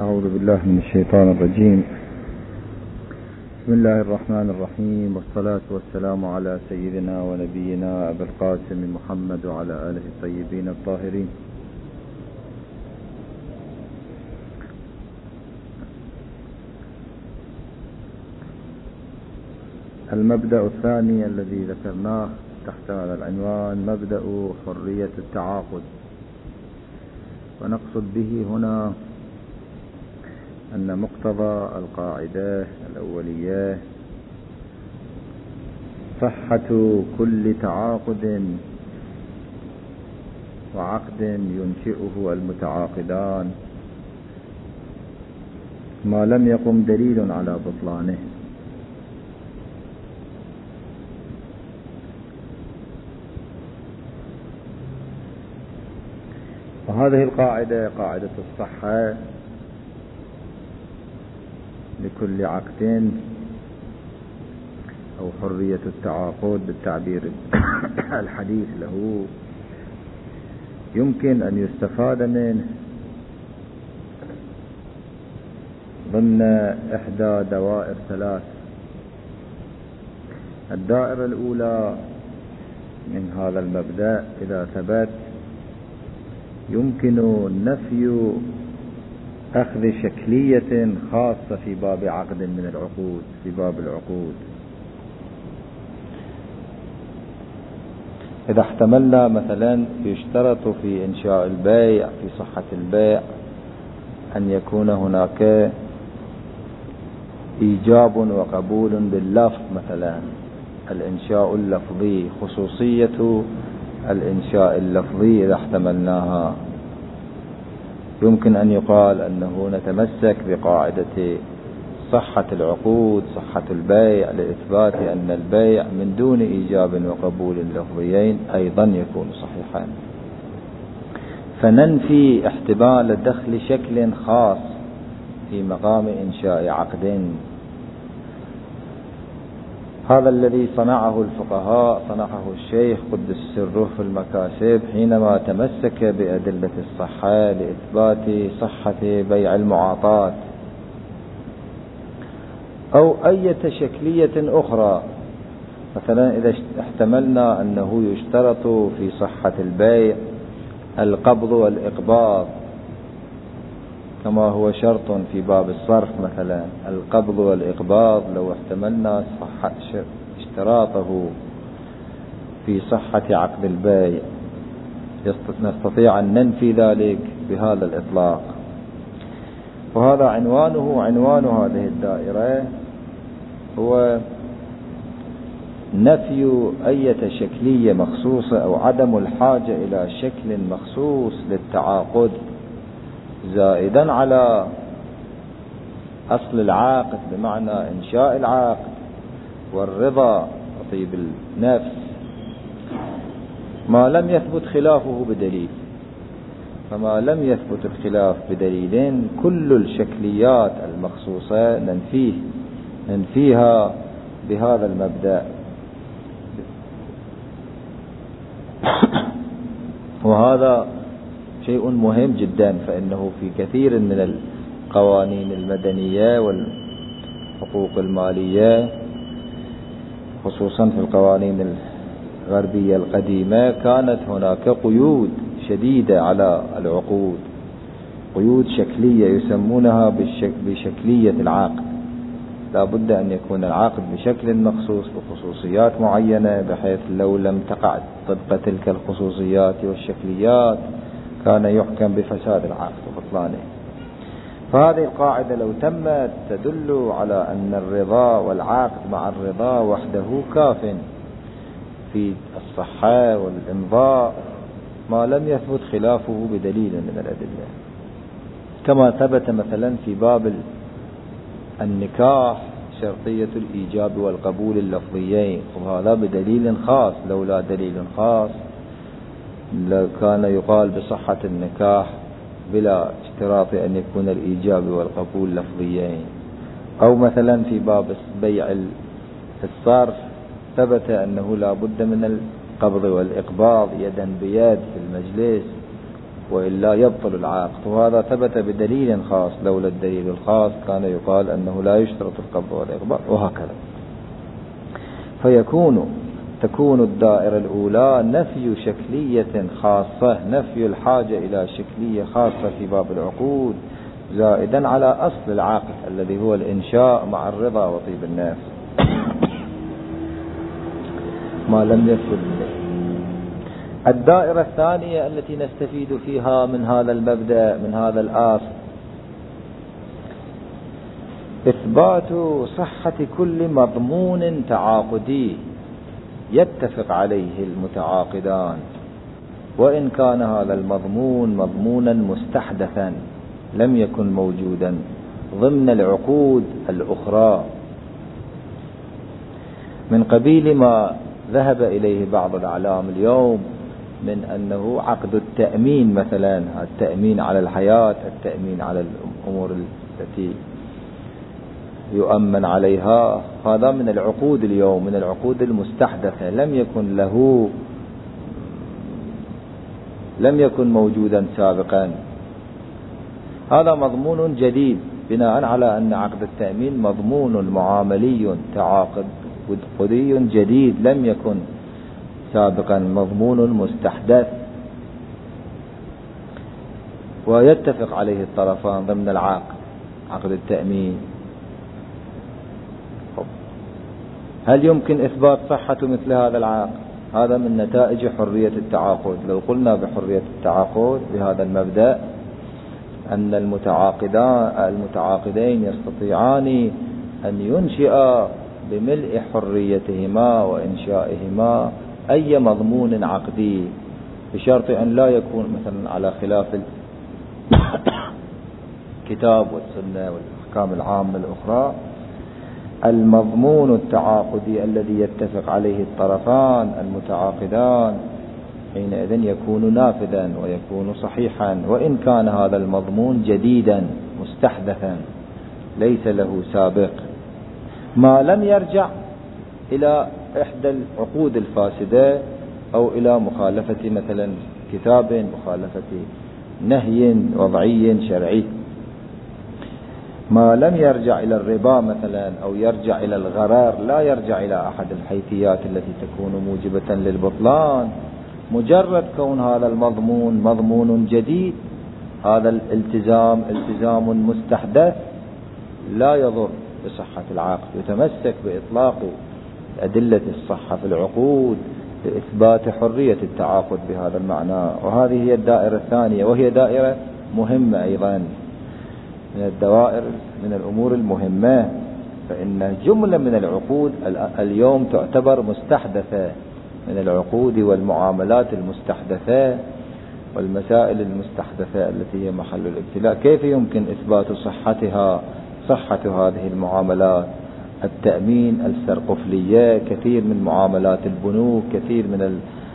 أعوذ بالله من الشيطان الرجيم. بسم الله الرحمن الرحيم، والصلاة والسلام على سيدنا ونبينا أبي القاسم محمد وعلى آله الطيبين الطاهرين. المبدأ الثاني الذي ذكرناه تحت هذا العنوان مبدأ حرية التعاقد، ونقصد به هنا أن مقتضى القاعدة الأولية صحة كل تعاقد وعقد ينشئه المتعاقدان ما لم يقم دليل على بطلانه. وهذه القاعدة قاعدة الصحة لكل عقد أو حرية التعاقد بالتعبير الحديث له، يمكن أن يستفاد منه ضمن إحدى دوائر ثلاث. الدائرة الأولى من هذا المبدأ إذا ثبت يمكن نفي أخذ شكلية خاصة في باب عقد من العقود، في باب العقود. إذا احتملنا مثلا يشترط في إنشاء البيع، في صحة البيع، أن يكون هناك إيجاب وقبول باللفظ، مثلا الإنشاء اللفظي، خصوصية الإنشاء اللفظي إذا احتملناها، يمكن أن يقال أنه نتمسك بقاعدة صحة العقود، صحة البيع، لإثبات أن البيع من دون إيجاب وقبول لفظيين أيضا يكون صحيحا، فننفي احتمال دخل شكل خاص في مقام إنشاء عقد. هذا الذي صنعه الفقهاء، صنعه الشيخ قدس سره في المكاسب حينما تمسك بأدلة الصحة لإثبات صحة بيع المعاطاة أو أي شكلية أخرى. مثلا إذا احتملنا أنه يشترط في صحة البيع القبض والإقباض كما هو شرط في باب الصرف، مثلا القبض والإقباض، لو احتملنا اشتراطه في صحة عقد البيع نستطيع أن ننفي ذلك بهذا الإطلاق. وهذا عنوان هذه الدائرة هو نفي أي شكلية مخصوصة أو عدم الحاجة إلى شكل مخصوص للتعاقد زائدا على أصل العقد، بمعنى إنشاء العقد والرضا وطيب النفس، ما لم يثبت خلافه بدليل. فما لم يثبت الخلاف بدليل كل الشكليات المخصوصة ننفيها بهذا المبدأ. وهذا شيء مهم جدا، فإنه في كثير من القوانين المدنية والحقوق المالية، خصوصا في القوانين الغربية القديمة، كانت هناك قيود شديدة على العقود، قيود شكلية يسمونها بشكلية العقد. لا بد أن يكون العقد بشكل مخصوص بخصوصيات معينة، بحيث لو لم تقع طبق تلك الخصوصيات والشكليات كان يحكم بفساد العقد وبطلانه. فهذه القاعدة لو تمت تدل على أن الرضا والعقد مع الرضا وحده كاف في الصحة والإمضاء ما لم يثبت خلافه بدليل من الأدلة، كما ثبت مثلا في باب النكاح شرطية الإيجاب والقبول اللفظيين، وهذا بدليل خاص. لولا دليل خاص لكان يقال بصحة النكاح بلا اشتراط أن يكون الإيجاب والقبول لفظيين. أو مثلا في باب بيع الصرف ثبت أنه لا بد من القبض والإقباض يدا بيد في المجلس، وإلا يبطل العقد، وهذا ثبت بدليل خاص، لولا الدليل الخاص كان يقال أنه لا يشترط القبض والإقباض وهكذا. تكون الدائرة الأولى نفي شكلية خاصة، نفي الحاجة إلى شكلية خاصة في باب العقود، زائدا على أصل العقد الذي هو الإنشاء مع الرضا وطيب النفس ما لم يفسد. الدائرة الثانية التي نستفيد فيها من هذا المبدأ، من هذا الأصل، إثبات صحة كل مضمون تعاقدي يتفق عليه المتعاقدان، وإن كان هذا المضمون مضمونا مستحدثا لم يكن موجودا ضمن العقود الأخرى، من قبيل ما ذهب إليه بعض الأعلام اليوم من أنه عقد التأمين مثلا، التأمين على الحياة، التأمين على الأمور التي يؤمن عليها، هذا من العقود اليوم، من العقود المستحدثة، لم يكن موجودا سابقا. هذا مضمون جديد بناء على أن عقد التأمين مضمون معاملي تعاقدي جديد لم يكن سابقا، مضمون مستحدث ويتفق عليه الطرفان ضمن العقد، عقد التأمين. هل يمكن إثبات صحة مثل هذا العقد؟ هذا من نتائج حرية التعاقد. لو قلنا بحرية التعاقد بهذا المبدأ أن المتعاقدين يستطيعان أن ينشئا بملء حريتهما وإنشائهما أي مضمون عقدي، بشرط أن لا يكون مثلا على خلاف الكتاب والسنة والأحكام العامة الأخرى. المضمون التعاقدي الذي يتفق عليه الطرفان المتعاقدان حينئذ يكون نافذا ويكون صحيحا، وإن كان هذا المضمون جديدا مستحدثا ليس له سابق، ما لم يرجع إلى إحدى العقود الفاسدة أو إلى مخالفة مثلا كتاب، مخالفة نهي وضعي شرعي. ما لم يرجع إلى الربا مثلا أو يرجع إلى الغرار، لا يرجع إلى أحد الحيثيات التي تكون موجبة للبطلان، مجرد كون هذا المضمون مضمون جديد، هذا التزام مستحدث لا يضر بصحة العقد، يتمسك بإطلاق أدلة الصحة في العقود لإثبات حرية التعاقد بهذا المعنى. وهذه هي الدائرة الثانية، وهي دائرة مهمة أيضا من الدوائر، من الأمور المهمة، فإن جملة من العقود اليوم تعتبر مستحدثة، من العقود والمعاملات المستحدثة والمسائل المستحدثة التي هي محل الابتلاء. كيف يمكن إثبات صحة هذه المعاملات؟ التأمين، السرقفلية، كثير من معاملات البنوك، كثير من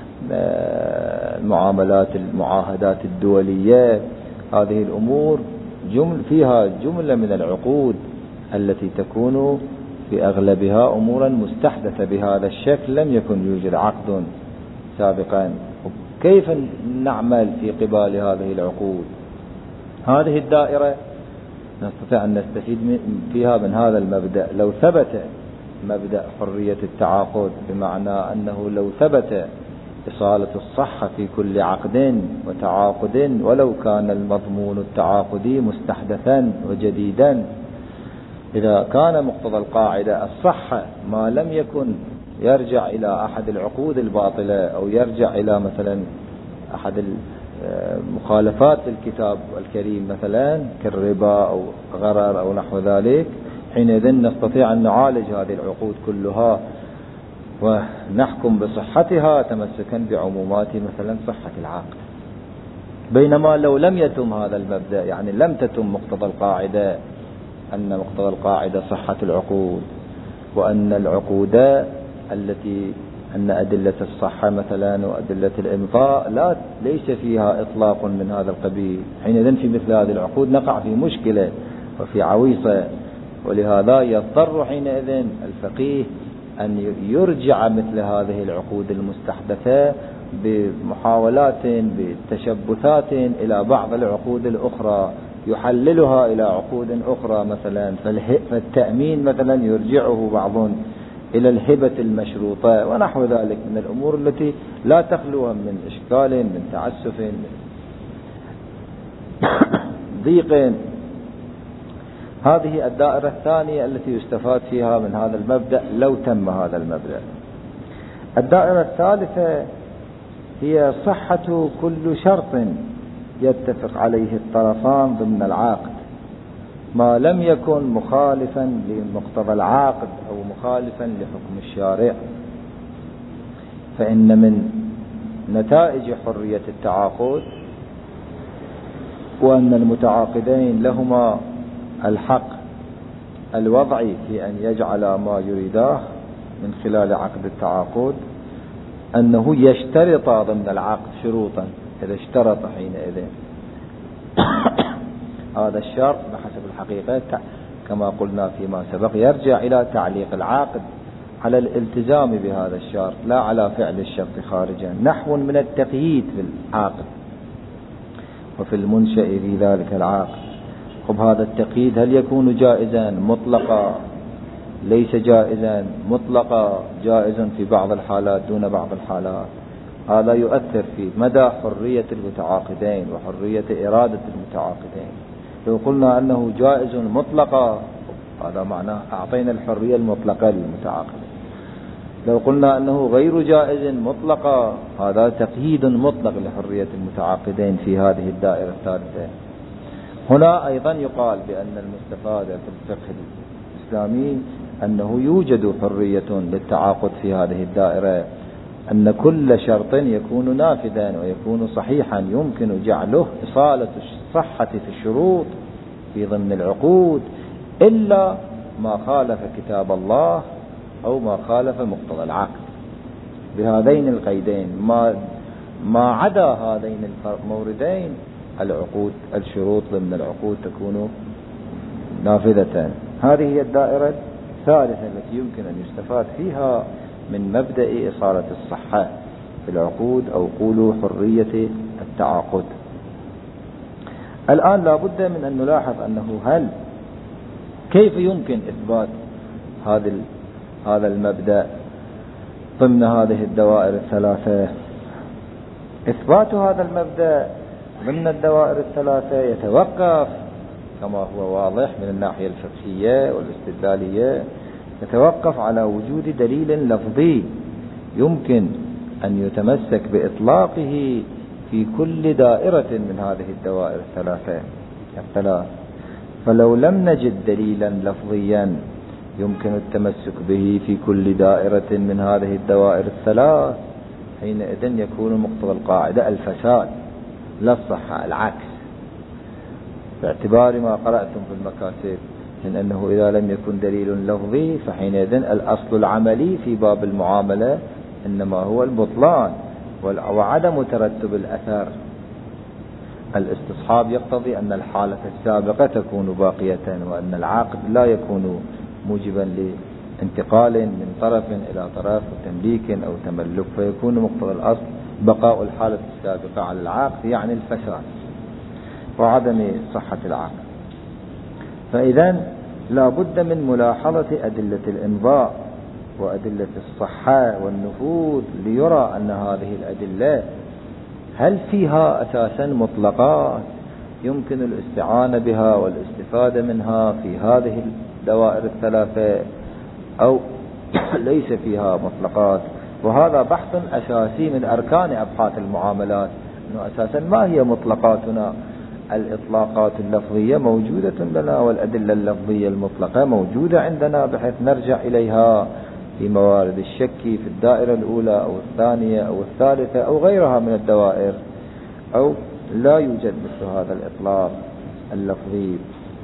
المعاهدات الدولية، هذه الأمور فيها جملة من العقود التي تكون في أغلبها أمورا مستحدثة بهذا الشكل، لم يكن يوجد عقد سابقا. كيف نعمل في قبال هذه العقود؟ هذه الدائرة نستطيع أن نستفيد فيها من هذا المبدأ. لو ثبت مبدأ حرية التعاقد، بمعنى أنه لو ثبت إصالة الصحة في كل عقد وتعاقد ولو كان المضمون التعاقدي مستحدثا وجديدا، إذا كان مقتضى القاعدة الصحة ما لم يكن يرجع إلى أحد العقود الباطلة أو يرجع إلى مثلا أحد مخالفات الكتاب الكريم مثلا كالربا أو غرر أو نحو ذلك، حينئذ نستطيع أن نعالج هذه العقود كلها ونحكم بصحتها تمسكا بعمومات مثلا صحة العقد. بينما لو لم يتم هذا المبدأ، يعني لم تتم مقتضى القاعدة، أن مقتضى القاعدة صحة العقود، وأن العقود أن أدلة الصحة مثلا وأدلة الإمضاء ليس فيها إطلاق من هذا القبيل، حينئذ في مثل هذه العقود نقع في مشكلة وفي عويصة. ولهذا يضطر حينئذ الفقيه أن يرجع مثل هذه العقود المستحدثة بمحاولات بتشبثات إلى بعض العقود الأخرى يحللها إلى عقود أخرى، مثلا فالتأمين مثلا يرجعه بعض إلى الهبة المشروطة ونحو ذلك من الأمور التي لا تخلو من إشكال، من تعسف، من ضيق. هذه الدائرة الثانية التي يستفاد فيها من هذا المبدأ لو تم هذا المبدأ. الدائرة الثالثة هي صحة كل شرط يتفق عليه الطرفان ضمن العقد، ما لم يكن مخالفا لمقتضى العقد أو مخالفا لحكم الشارع. فإن من نتائج حرية التعاقد وأن المتعاقدين لهما الحق الوضعي في أن يجعل ما يريداه من خلال عقد التعاقد، أنه يشترط ضمن العقد شروطا. إذا اشترط حينئذ هذا الشرط بحسب الحقيقة كما قلنا فيما سبق يرجع إلى تعليق العقد على الالتزام بهذا الشرط لا على فعل الشرط خارجا، نحو من التقييد في العقد وفي المنشأ في ذلك العقد. خب هذا التقييد هل يكون جائزا مطلقا؟ ليس جائزا مطلقا، جائز في بعض الحالات دون بعض الحالات. هذا يؤثر في مدى حرية المتعاقدين وحرية إرادة المتعاقدين. لو قلنا أنه جائز مطلقا هذا معناه أعطينا الحرية المطلقة للمتعاقدين. لو قلنا أنه غير جائز مطلقا هذا تقييد مطلق لحرية المتعاقدين في هذه الدائرة الثالثة. هنا أيضا يقال بأن المستفاد في الفقه الإسلامي أنه يوجد حرية للتعاقد في هذه الدائرة، أن كل شرط يكون نافذا ويكون صحيحا يمكن جعله إصالة الصحة في الشروط في ضمن العقود إلا ما خالف كتاب الله أو ما خالف مقتضى العقد. بهذين القيدين ما عدا هذين الموردين العقود الشروط ضمن العقود تكون نافذة. هذه هي الدائرة الثالثة التي يمكن أن يستفاد فيها من مبدأ إصالة الصحة في العقود أو قولوا حرية التعاقد. الآن لا بد من أن نلاحظ أنه كيف يمكن إثبات هذا المبدأ ضمن هذه الدوائر الثلاثة. إثبات هذا المبدأ ضمن الدوائر الثلاثة يتوقف كما هو واضح من الناحية الفقهية والاستدلالية، يتوقف على وجود دليل لفظي يمكن أن يتمسك بإطلاقه في كل دائرة من هذه الدوائر الثلاث. فلو لم نجد دليلا لفظيا يمكن التمسك به في كل دائرة من هذه الدوائر الثلاث، حينئذ يكون مقتضى القاعدة الفساد لا الصحة، العكس، باعتبار ما قرأتم في المكاتب من أنه إذا لم يكن دليل لفظي فحينئذ الأصل العملي في باب المعاملة إنما هو البطلان وعدم ترتب الأثر. الاستصحاب يقتضي أن الحالة السابقة تكون باقية وأن العقد لا يكون موجبا لانتقال من طرف إلى طرف وتمليك أو تملك، فيكون مقتضى الأصل بقاء الحالة السابقة على العقد، يعني الفساد وعدم صحة العقد. فإذا لا بد من ملاحظة أدلة الإمضاء وأدلة الصحة والنفوذ ليرى أن هذه الأدلة هل فيها أساسا مطلقات يمكن الاستعانة بها والاستفادة منها في هذه الدوائر الثلاثة أو ليس فيها مطلقات. وهذا بحث أساسي من أركان أبحاث المعاملات، أنه أساسا ما هي مطلقاتنا. الإطلاقات اللفظية موجودة لنا والأدلة اللفظية المطلقة موجودة عندنا بحيث نرجع إليها في موارد الشك في الدائرة الأولى أو الثانية أو الثالثة أو غيرها من الدوائر، أو لا يوجد مثل هذا الإطلاق اللفظي.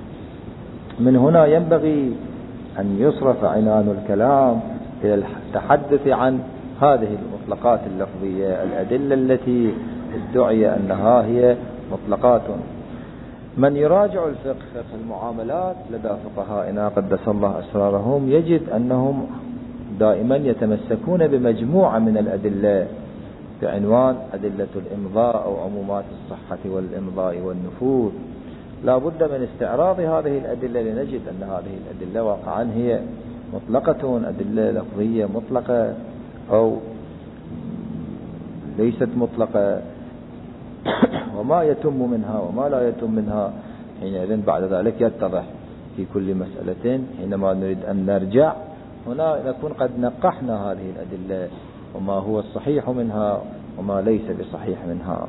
من هنا ينبغي أن يصرف عنان الكلام إلى التحدث عن هذه المطلقات اللفظية، الأدلة التي ادعي أنها هي مطلقات. من يراجع الفقه فقه المعاملات لدى فقهائنا قدس الله أسرارهم يجد أنهم دائما يتمسكون بمجموعة من الأدلة بعنوان أدلة الإمضاء أو عمومات الصحة والإمضاء والنفوذ. لا بد من استعراض هذه الأدلة لنجد أن هذه الأدلة واقعا هي مطلقة، أدلة لفظية مطلقة أو ليست مطلقة، وما يتم منها وما لا يتم منها. حينئذ بعد ذلك يتضح في كل مسألة حينما نريد أن نرجع هنا نكون قد نقحنا هذه الأدلة وما هو الصحيح منها وما ليس بصحيح منها.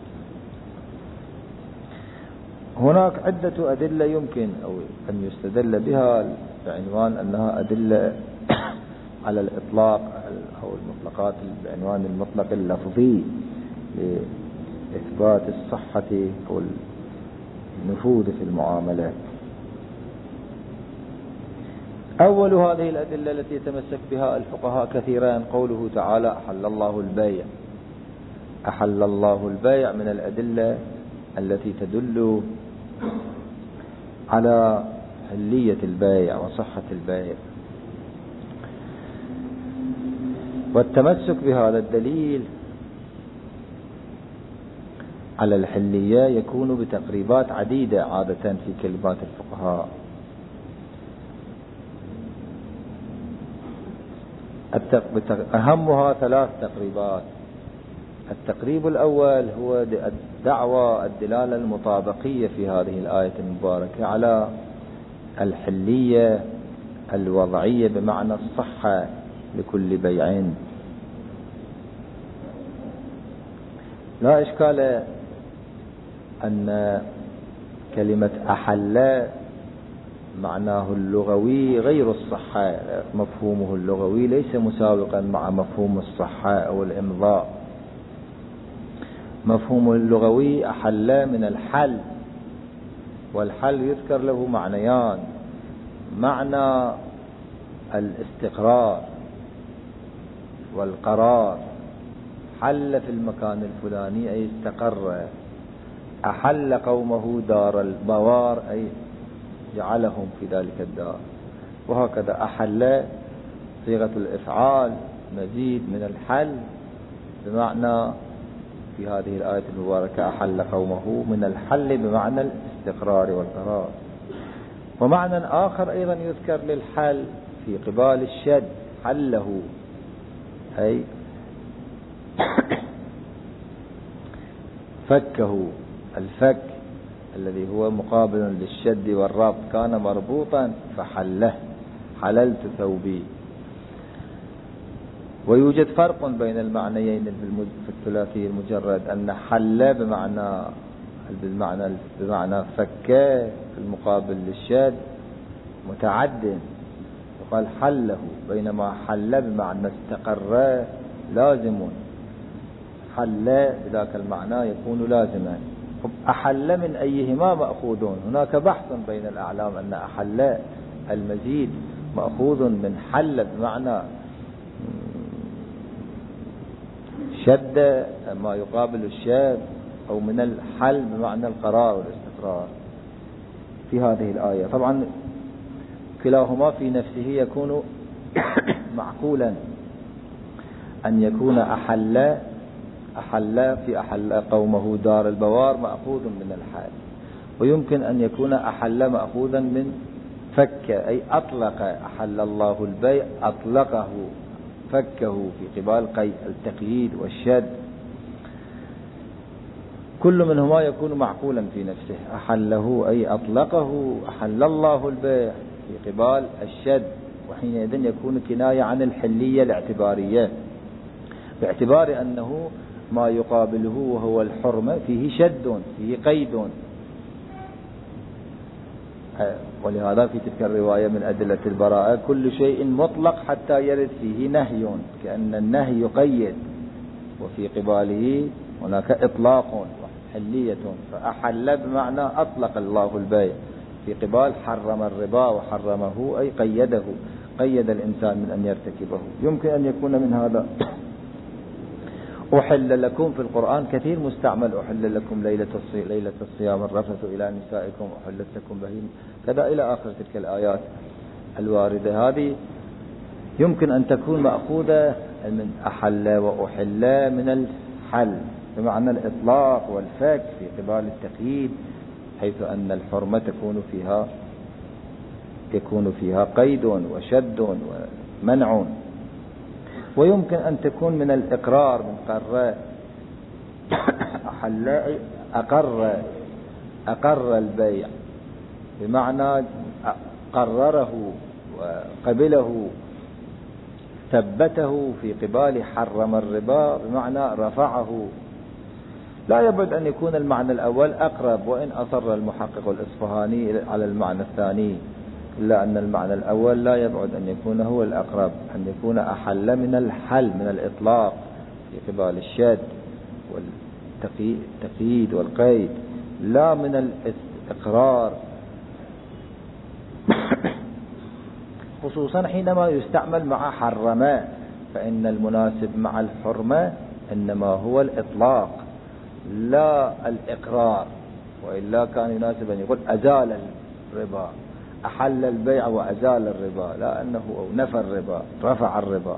هناك عدة أدلة يمكن أو أن يستدل بها بعنوان أنها أدلة على الإطلاق أو المطلقات بعنوان المطلق اللفظي لإثبات الصحة أو النفوذ في المعاملات. أول هذه الأدلة التي يتمسك بها الفقهاء كثيرا قوله تعالى أحل الله البيع. أحل الله البيع من الأدلة التي تدل على حلية البيع وصحة البيع، والتمسك بهذا الدليل على الحلية يكون بتقريبات عديدة عادة في كلمات الفقهاء. أهمها 3 تقريبات. التقريب الأول هو دعوى الدلالة المطابقية في هذه الآية المباركة على الحلية الوضعية بمعنى الصحة لكل بيع. لا إشكال أن كلمة أحل معناه اللغوي غير الصحة، مفهومه اللغوي ليس مساوقا مع مفهوم الصحة أو الإمضاء. مفهوم اللغوي أحل من الحل، والحل يذكر له معنيان: معنى الاستقرار والقرار، حل في المكان الفلاني أي استقر. أحل قومه دار البوار أي جعلهم في ذلك الدار. وهكذا أحل صيغة الإفعال مزيد من الحل بمعنى في هذه الآية المباركة أحل قومه من الحل بمعنى الاستقرار والقرار. ومعنى آخر أيضا يذكر للحل في قبال الشد، حله أي فكه. الفك الذي هو مقابل للشد والربط كان مربوطا فحله، حللت ثوبي. ويوجد فرق بين المعنيين في الثلاثي المجرد، أن حل بمعنى فك في المقابل للشد متعد وقال حله، بينما حل بمعنى استقر لازم. حل بذاك المعنى يكون لازما. أحل من أيهما مأخوذون؟ هناك بحث بين الأعلام أن أحل المزيد مأخوذ من حل بمعنى شد ما يقابل الشد، أو من الحل بمعنى القرار والاستقرار في هذه الآية. طبعا كلاهما في نفسه يكون معقولا، أن يكون أحل في أحل قومه دار البوار مأخوذ من الحال، ويمكن أن يكون أحل مأخوذا من فك أي أطلق. أحل الله البيع أطلقه، فكه في قبال التقييد والشد. كل منهما يكون معقولا في نفسه. أحله أي أطلقه، أحل الله البيع في قبال الشد، وحينئذ يكون كناية عن الحلية الاعتبارية، باعتبار أنه ما يقابله وهو الحرمة فيه شد، فيه قيد. ولهذا في تلك الرواية من أدلة البراءة كل شيء مطلق حتى يرد فيه نهي، كأن النهي يقيد، وفي قباله هناك إطلاق وحلية. فأحل بمعنى أطلق الله البيع، في قبال حرم الربا وحرمه أي قيده، قيد الإنسان من أن يرتكبه. يمكن أن يكون من هذا أحل لكم في القرآن كثير مستعمل، أحل لكم ليلة الصيام الرفث إلى نسائكم، أحلت لكم بهيم كذا إلى آخر تلك الآيات الواردة. هذه يمكن أن تكون مأخوذة من أحل وأحل من حل بمعنى الإطلاق والفك في قبال التقييد، حيث أن الحرمة يكون فيها قيد وشد ومنع. ويمكن أن تكون من الإقرار، من أقر البيع، بمعنى قرره وقبله، ثبته في قبال حرم الربا، بمعنى رفعه. لا يبعد أن يكون المعنى الأول أقرب، وإن أصر المحقق الإصفهاني على المعنى الثاني، إلا أن المعنى الأول لا يبعد أن يكون هو الأقرب، أن يكون أحل من الحل، من الإطلاق في قبال الشد والتقييد والقيد، لا من الإقرار، خصوصا حينما يستعمل مع حرمة، فإن المناسب مع الحرمة إنما هو الإطلاق لا الإقرار، وإلا كان يناسب أن يقول أزال الربا، أحل البيع وأزال الربا، لا أنه نفى الربا، رفع الربا.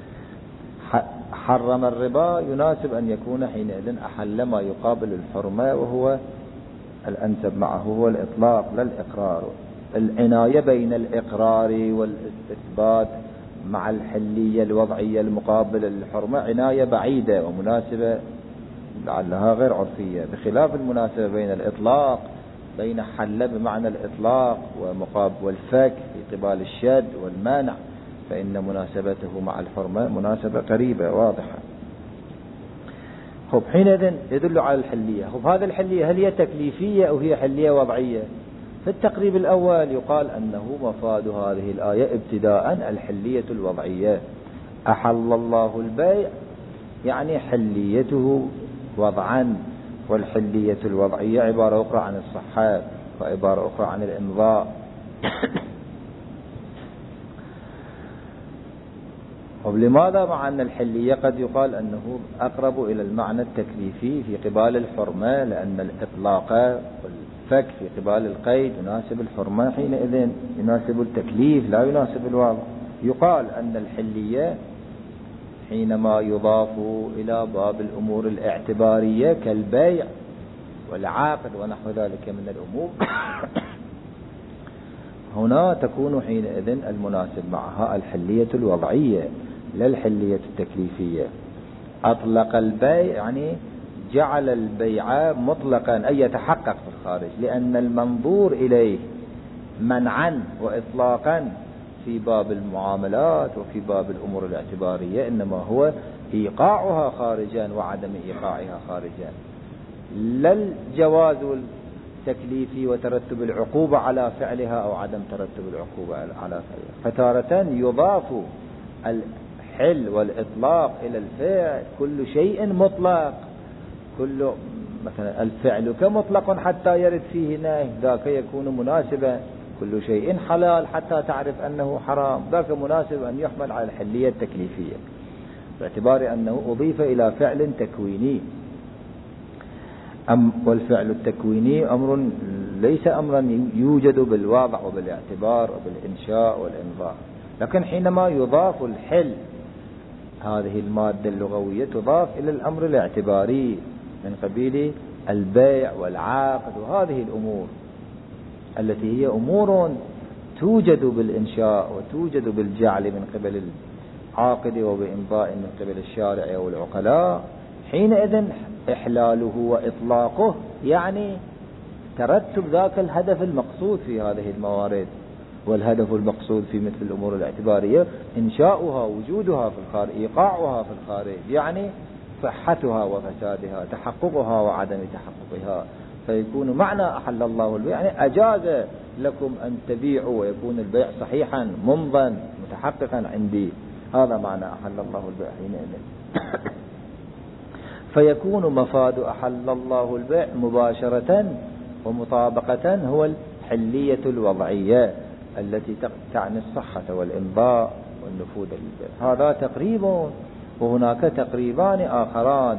حرم الربا يناسب أن يكون حينئذ أحل ما يقابل الحرمة، وهو الأنسب معه هو الإطلاق لا الإقرار. العناية بين الإقرار والإثبات مع الحلية الوضعية المقابلة للحرمة عناية بعيدة ومناسبة لعلها غير عرفية، بخلاف المناسبة بين الإطلاق، بين حل بمعنى الإطلاق والفك في قبال الشد والمانع، فإن مناسبته مع الحرمة مناسبة قريبة واضحة. حينئذ يدل على الحلية. هذه الحلية هل هي تكليفية أو هي حلية وضعية؟ في التقريب الأول يقال أنه مفاد هذه الآية ابتداء الحلية الوضعية. أحل الله البيع يعني حليته وضعا، والحلية الوضعية عبارة أخرى عن الصحة وعبارة أخرى عن الإمضاء. ولماذا مع أن الحلية قد يقال أنه أقرب إلى المعنى التكليفي في قبال الحرمة، لأن الإطلاق والفك في قبال القيد يناسب الحرمة، حينئذ يناسب التكليف لا يناسب الوضع. يقال أن الحلية حينما يضاف إلى باب الأمور الاعتبارية كالبيع والعقد ونحو ذلك من الأمور هنا تكون حينئذ المناسب معها الحلية الوضعية لا الحلية التكليفية. أطلق البيع يعني جعل البيع مطلقا أي يتحقق في الخارج، لأن المنظور إليه منعا وإطلاقا في باب المعاملات وفي باب الأمور الاعتبارية إنما هو إيقاعها خارجا وعدم إيقاعها خارجا، لا الجواز التكليفي وترتب العقوبة على فعلها أو عدم ترتب العقوبة على فعلها. فتارة يضاف الحل والإطلاق إلى الفعل، كل شيء مطلق، كل مثلا الفعل كمطلق حتى يرد فيه نهي، ذاك يكون مناسبا. كل شيء حلال حتى تعرف أنه حرام، ذاك مناسب أن يحمل على الحلية التكليفية باعتبار أنه أضيف إلى فعل تكويني. والفعل التكويني أمر ليس أمرا يوجد بالوضع وبالاعتبار وبالإنشاء والإنظار، لكن حينما يضاف الحل هذه المادة اللغوية تضاف إلى الأمر الاعتباري من قبيل البيع والعقد وهذه الأمور التي هي أمور توجد بالإنشاء وتوجد بالجعل من قبل العاقد وبإمضاء من قبل الشارع والعقلاء. حينئذ إحلاله وإطلاقه يعني ترتب ذاك الهدف المقصود في هذه الموارد، والهدف المقصود في مثل الأمور الاعتبارية إنشاؤها وجودها في الخارج، إيقاعها في الخارج، يعني صحتها وفسادها، تحققها وعدم تحققها. فيكون معنى أحل الله البيع يعني أجاز لكم أن تبيعوا ويكون البيع صحيحا ممضا متحققا عندي، هذا معنى أحل الله البيع حينئذ. فيكون مفاد أحل الله البيع مباشرة ومطابقة هو الحلية الوضعية التي تعني الصحة والإمضاء والنفوذ للبيع. هذا تقريب، وهناك تقريبان آخران.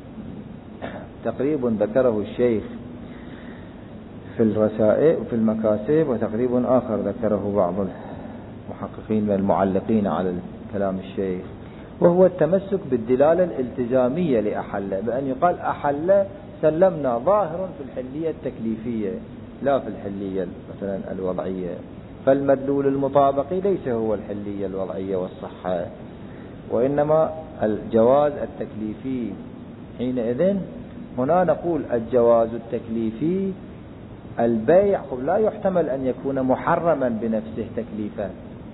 تقريب ذكره الشيخ في الرسائل وفي المكاسب، وتقريب آخر ذكره بعض المحققين والمعلقين على كلام الشيخ. وهو التمسك بالدلالة الالتزامية لأحل، بأن يقال أحل سلمنا ظاهر في الحلية التكليفية لا في الحلية مثلا الوضعية، فالمدلول المطابقي ليس هو الحلية الوضعية والصحة، وإنما الجواز التكليفي. حينئذ هنا نقول الجواز التكليفي البيع لا يحتمل أن يكون محرما بنفسه تكليفا،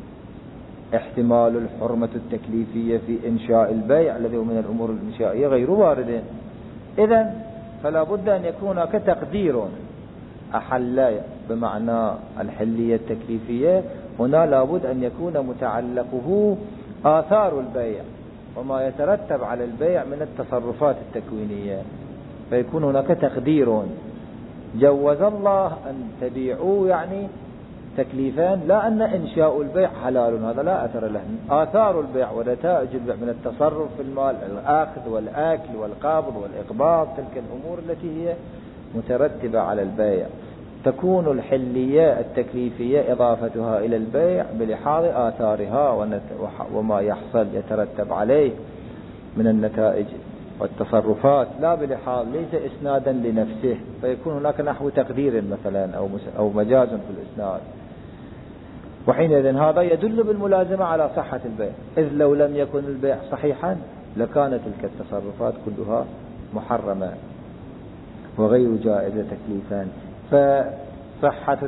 احتمال الحرمة التكليفية في إنشاء البيع الذي هو من الأمور الإنشائية غير وارد. إذن فلا بد أن يكون كتقدير أحل بمعنى الحلية التكليفية، هنا لا بد أن يكون متعلقه آثار البيع وما يترتب على البيع من التصرفات التكوينية، فيكون هناك تقدير جوز الله أن تبيعوا يعني تكليفان، لا أن إنشاء البيع حلال، هذا لا أثر له. آثار البيع ونتائج البيع من التصرف في المال، الأخذ والأكل والقبض والإقباض، تلك الأمور التي هي مترتبة على البيع، تكون الحلية التكليفية إضافتها إلى البيع بلحاظ آثارها وما يحصل يترتب عليه من النتائج والتصرفات، لا بلحاظ ليس إسنادا لنفسه، فيكون هناك نحو تقدير مثلا أو مجاز في الإسناد. وحينئذ هذا يدل بالملازمة على صحة البيع، إذ لو لم يكن البيع صحيحا لكانت تلك التصرفات كلها محرمة وغير جائزة تكليفا. فصحة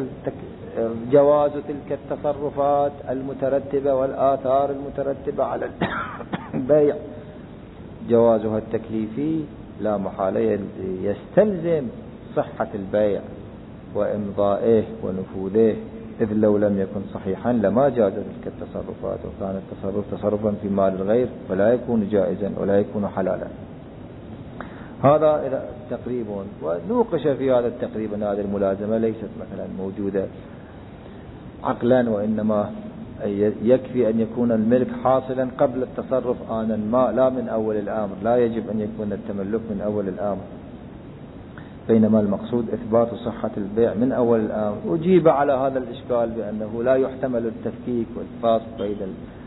جواز تلك التصرفات المترتبة والآثار المترتبة على البيع جوازها التكليفي لا محالة يستلزم صحة البيع وإمضائه ونفوذه، إذ لو لم يكن صحيحا لما جاز تلك التصرفات، وكان التصرف تصرفا في مال الغير ولا يكون جائزا ولا يكون حلالا. هذا تقريب، ونوقش في هذا التقريب أن هذه الملازمة ليست مثلا موجودة عقلا، وإنما يكفي أن يكون الملك حاصلا قبل التصرف آنا ما، لا من أول الأمر، لا يجب أن يكون التملك من أول الأمر، بينما المقصود إثبات صحة البيع من أول الأمر. أجيب على هذا الإشكال بأنه لا يحتمل التفكيك والفاصل بين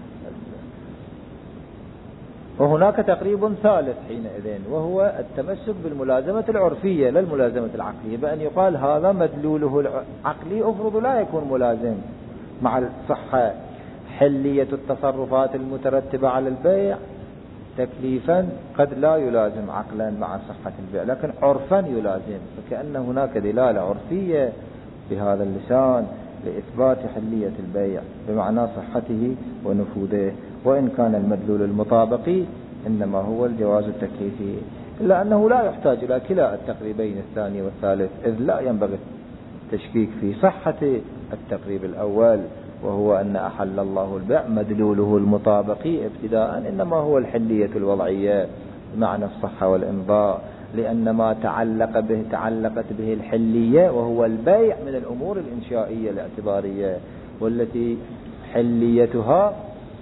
وهناك تقريب ثالث حينئذ، وهو التمسك بالملازمة العرفية لا الملازمة العقلية، بأن يقال هذا مدلوله العقلي أفرض لا يكون ملازم مع الصحة، حلية التصرفات المترتبة على البيع تكليفا قد لا يلازم عقلا مع صحة البيع، لكن عرفا يلازم، فكأن هناك دلالة عرفية بهذا اللسان لإثبات حلية البيع بمعنى صحته ونفوذه، وإن كان المدلول المطابقي إنما هو الجواز التكليفي، إلا أنه لا يحتاج إلى كلا التقريبين الثاني والثالث، إذ لا ينبغي التشكيك في صحة التقريب الأول، وهو أن أحل الله البيع مدلوله المطابقي ابتداء إنما هو الحلية الوضعية بمعنى الصحة والإمضاء، لأن ما تعلقت به الحلية وهو البيع من الأمور الإنشائية الاعتبارية، والتي حليتها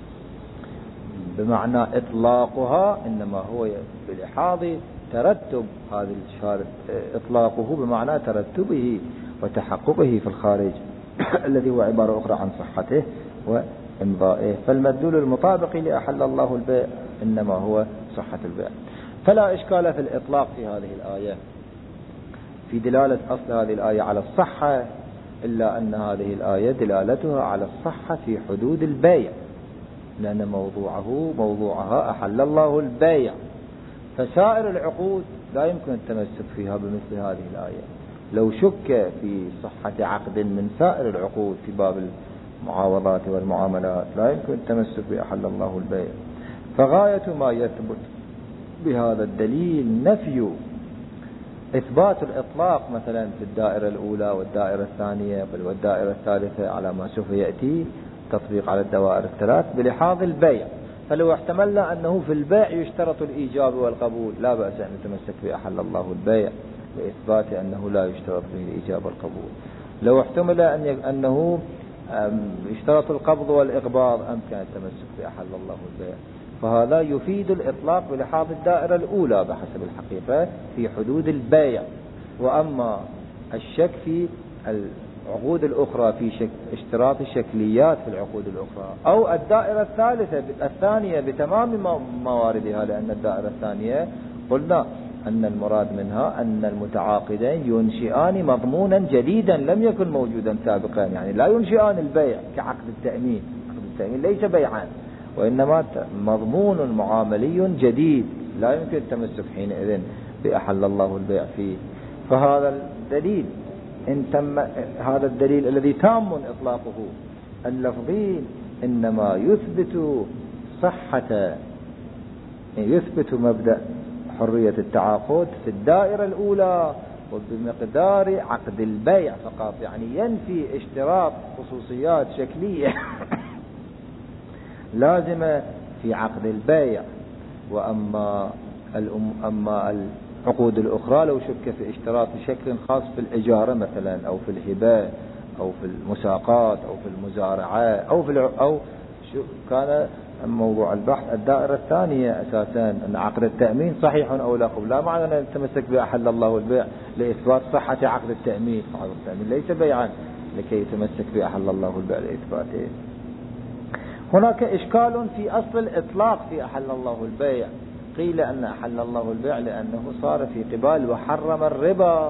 بمعنى إطلاقها إنما هو بلحاظ ترتب هذا الشارط، إطلاقه بمعنى ترتبه وتحققه في الخارج الذي هو عبارة أخرى عن صحته وإمضائه. فالمدلول المطابق لأحل الله البيع إنما هو صحة البيع. فلا إشكال في الإطلاق في هذه الآية في دلالة أصل هذه الآية على الصحة، إلا أن هذه الآية دلالتها على الصحة في حدود البيع، لأن موضوعها أحل الله البيع، فسائر العقود لا يمكن التمسك فيها بمثل هذه الآية. لو شك في صحة عقد من سائر العقود في باب المعاوضات والمعاملات لا يمكن التمسك بأحل الله البيع. فغاية ما يثبت بهذا الدليل نفي إثبات الإطلاق مثلا في الدائرة الأولى والدائرة الثانية بل والدائرة الثالثة على ما سوف يأتي تطبيق على الدوائر الثلاث بلحاظ البيع. فلو احتملنا أنه في البيع يشترط الإيجاب والقبول لا بأس أن نتمسك بأحل الله البيع لإثبات أنه لا يشترط به الإيجاب والقبول. لو احتمل أنه يشترط القبض والإقباض أمكن التمسك بأحل الله البيع. فهذا يفيد الإطلاق بلحاظ الدائرة الأولى بحسب الحقيقة في حدود البيع. وأما الشك في العقود الأخرى في اشتراط الشكليات في العقود الأخرى، أو الدائرة الثانية بتمام مواردها، لأن الدائرة الثانية قلنا أن المراد منها أن المتعاقدين ينشئان مضمونا جديدا لم يكن موجودا سابقا، يعني لا ينشئان البيع كعقد التأمين. عقد التأمين ليس بيعا، وإنما مضمون معاملي جديد لا يمكن التمسك حينئذ بأحل الله البيع فيه. فهذا الدليل إن تم، هذا الدليل الذي تام إطلاقه اللفظي إنما يثبت صحة، يثبت مبدأ حرية التعاقد في الدائرة الأولى وبمقدار عقد البيع فقط، يعني ينفي اشتراط خصوصيات شكلية لازمة في عقد البيع. وأما العقود الأخرى لو شك في اشتراط شكل خاص في الإجارة مثلا، أو في الهبة، أو في المساقات، أو في المزارعة، أو كان موضوع البحث الدائرة الثانية أساسا أن عقد التأمين صحيح أو لا قبل، لا معنى أن نتمسك بأحل الله البيع لإثبات صحة عقد التأمين. عقد التأمين ليس بيعا لكي يتمسك بأحل الله البيع لإثباته. هناك إشكال في أصل الإطلاق في أحل الله البيع. قيل أن أحل الله البيع لأنه صار في قبال وحرم الربا،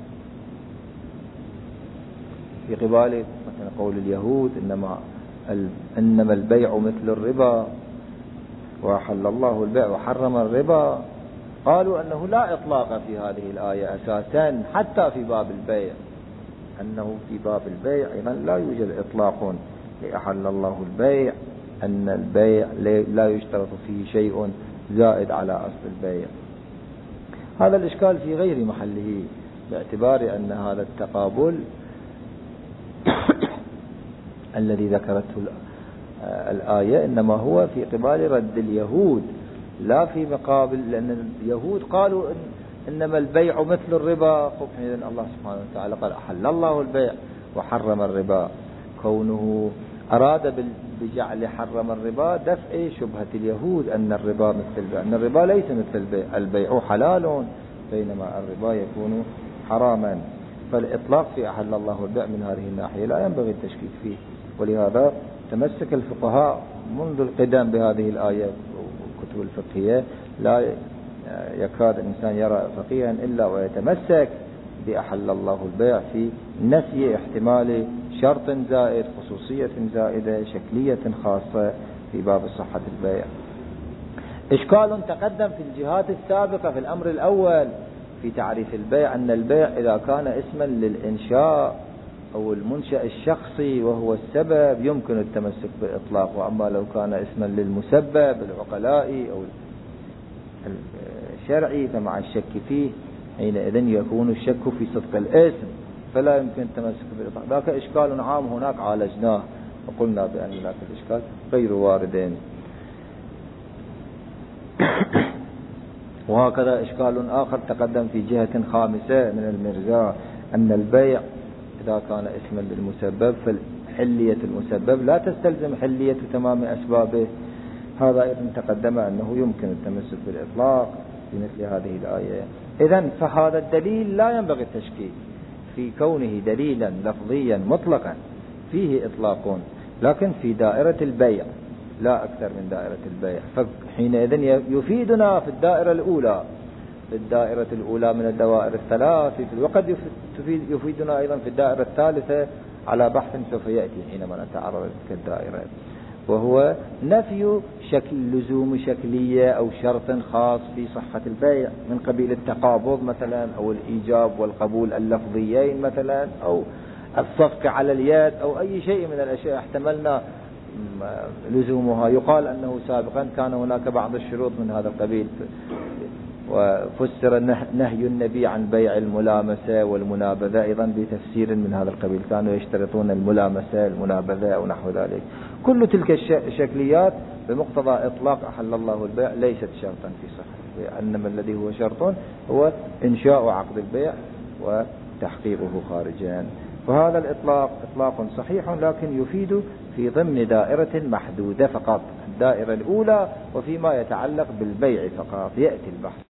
في قبال مثلا قول اليهود إنما البيع مثل الربا، وأحل الله البيع وحرم الربا. قالوا أنه لا إطلاق في هذه الآية أساسا حتى في باب البيع، أنه في باب البيع أيضا لا يوجد إطلاق لأحل الله البيع، أن البيع لا يشترط فيه شيء زائد على أصل البيع. هذا الإشكال في غير محله، باعتبار أن هذا التقابل الذي ذكرته الآية إنما هو في قبال رد اليهود، لا في مقابل، لأن اليهود قالوا إنما البيع مثل الربا. إذن الله سبحانه وتعالى قال أحل الله البيع وحرم الربا. كونه أراد بجعل حرم الربا دفع شبهة اليهود أن الربا مثل البيع، أن الربا ليس مثل البيع، البيع حلال بينما الربا يكون حراما. فالإطلاق في أحل الله البيع من هذه الناحية لا ينبغي التشكيك فيه، ولهذا تمسك الفقهاء منذ القدم بهذه الآية والكتب الفقهية. لا يكاد الإنسان يرى فقيها إلا ويتمسك بأحل الله البيع في نفي احتمال شرط زائد، خصوصية زائدة، شكلية خاصة في باب صحة البيع. إشكال تقدم في الجهات السابقة في الأمر الأول في تعريف البيع، أن البيع إذا كان اسما للإنشاء أو المنشأ الشخصي وهو السبب يمكن التمسك بإطلاق، وأما لو كان اسما للمسبب العقلائي أو الشرعي فمع الشك فيه حينئذ يكون الشك في صدق الاسم، فلا يمكن التمسك بالإطلاق. ذاك إشكال عام هناك عالجناه وقلنا بأن ذاك الإشكال غير وارد. وهكذا إشكال آخر تقدم في جهة خامسة من المرجاء، أن البيع إذا كان اسما للمسبب فحلية المسبب لا تستلزم حلية تمام أسبابه. هذا أيضا تقدم أنه يمكن التمسك بالإطلاق في مثل هذه الآية. إذن فهذا الدليل لا ينبغي التشكيك في كونه دليلا لفظيا مطلقا فيه إطلاق، لكن في دائرة البيع لا أكثر من دائرة البيع. فحينئذ يفيدنا في الدائرة الأولى، في الدائرة الأولى من الدوائر الثلاث، وقد يفيدنا أيضا في الدائرة الثالثة على بحث سوف يأتي حينما نتعرض لتلك الدائرة، وهو نفي لزوم شكلية أو شرط خاص في صحة البيع من قبيل التقابض مثلا، أو الإيجاب والقبول اللفظيين مثلا، أو الصفقة على اليد، أو أي شيء من الأشياء احتملنا لزومها. يقال أنه سابقا كان هناك بعض الشروط من هذا القبيل، وفسر نهي النبي عن بيع الملامسة والمنابذة أيضا بتفسير من هذا القبيل، كانوا يشترطون الملامسة المنابذة أو نحو ذلك. كل تلك الشكليات بمقتضى إطلاق أحل الله البيع ليست شرطا في صحة البيع، إنما الذي هو شرط هو إنشاء عقد البيع وتحقيقه خارجيا. فهذا الإطلاق إطلاق صحيح، لكن يفيد في ضمن دائرة محدودة فقط، الدائرة الأولى، وفيما يتعلق بالبيع فقط. يأتي البحث